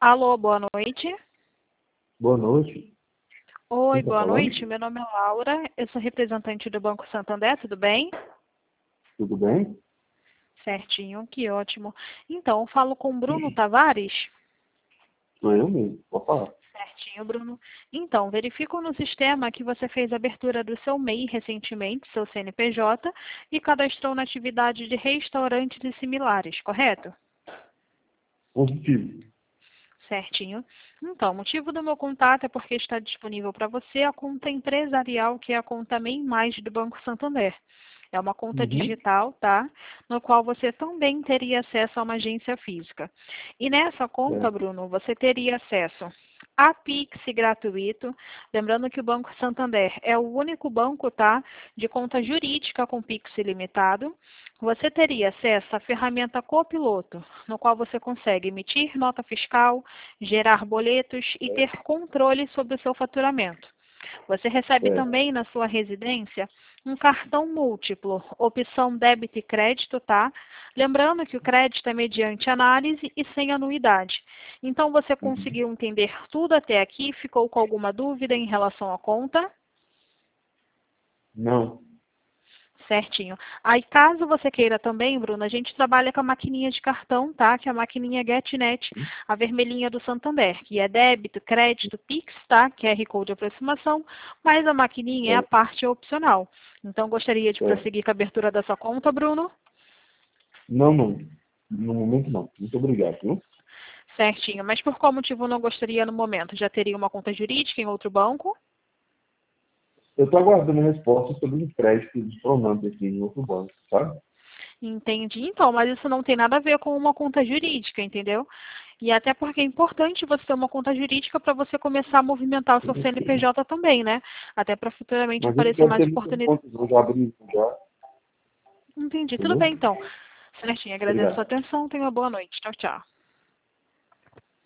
Alô, boa noite. Boa noite. Quem Oi, está boa falando? noite. Meu nome é Laura, eu sou representante do Banco Santander, tudo bem? Tudo bem? Certinho, que ótimo. Então, eu falo com o Bruno Tavares? Sou eu mesmo. Pode falar. Certinho, Bruno. Então, verifico no sistema que você fez a abertura do seu MEI recentemente, seu CNPJ, e cadastrou na atividade de restaurantes e similares, correto? Positivo. Certinho. Então, o motivo do meu contato é porque está disponível para você a conta empresarial, que é a conta MEI Mais do Banco Santander. É uma conta Uhum. digital, tá? No qual você também teria acesso a uma agência física. E nessa conta, Certo. Bruno, você teria acesso a Pix gratuito. Lembrando que o Banco Santander é o único banco, tá? De conta jurídica com Pix ilimitado. Você teria acesso à ferramenta Copiloto, no qual você consegue emitir nota fiscal, gerar boletos e ter controle sobre o seu faturamento. Você recebe Certo. também na sua residência um cartão múltiplo, opção débito e crédito, tá? Lembrando que o crédito é mediante análise e sem anuidade. Então, você Uhum. conseguiu entender tudo até aqui? Ficou com alguma dúvida em relação à conta? Não. Certinho. Aí, caso você queira também, Bruno, a gente trabalha com a maquininha de cartão, tá? Que é a maquininha GetNet, a vermelhinha do Santander, que é débito, crédito, Pix, tá? QR Code de aproximação, mas a maquininha é a Certo. parte opcional. Então, gostaria de Certo. prosseguir com a abertura da sua conta, Bruno? Não, não. No momento, não. Muito obrigado, viu? Certinho. Mas por qual motivo não gostaria no momento? Já teria uma conta jurídica em outro banco? Eu estou aguardando a resposta sobre o crédito de Pronamp aqui em outro banco, sabe? Entendi. Então, mas isso não tem nada a ver com uma conta jurídica, entendeu? E até porque é importante você ter uma conta jurídica para você começar a movimentar o seu CNPJ também, né? Até para futuramente Mas isso aparecer deve mais ter muitas oportunidades. contas. Eu já abri isso já, Entendi. Tudo entendeu? bem, então. Certinho. Agradeço a sua Obrigado. atenção. Tenha uma boa noite. Tchau, tchau.